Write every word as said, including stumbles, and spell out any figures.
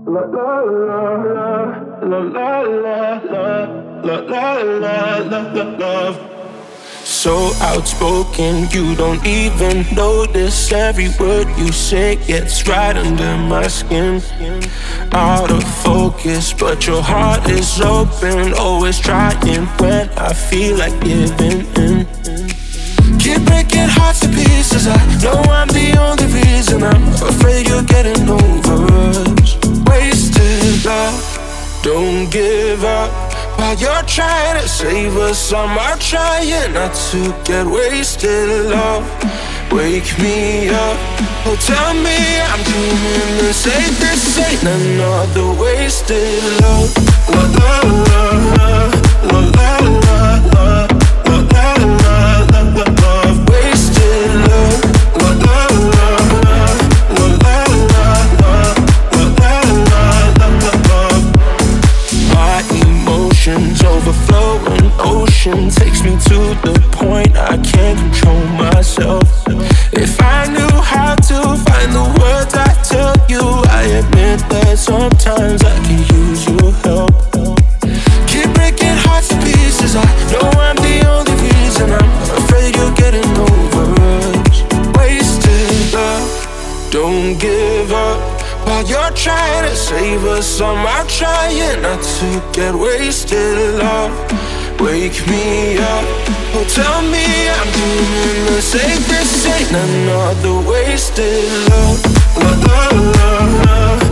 La la la la la la la la la la la la love. So outspoken, you don't even notice. Every word you say gets right under my skin. Out of focus, but your heart is open. Always trying when I feel like giving in. Keep breaking hearts to pieces. I know I'm the only reason. I'm afraid you're getting over us. Wasted love, don't give up. While you're trying to save us, I'm trying not to get wasted. Love, wake me up. Oh, tell me I'm doing the safest. Ain't another wasted love. La la la la la la la la la la la love. Wasted love. La la la la la la la la la la love. My emotions overflowing ocean takes me to the point I can't control myself. If I knew how to find the words I tell you, I admit that sometimes I can use your help. Keep breaking hearts to pieces. I know I'm the only reason. I'm afraid you're getting over us. Wasted love, don't give up. While you're trying to save us, I'm trying not to get wasted. Love, wake me up. Oh, tell me I'm doing the safest. Ain't another wasted love. La la la la.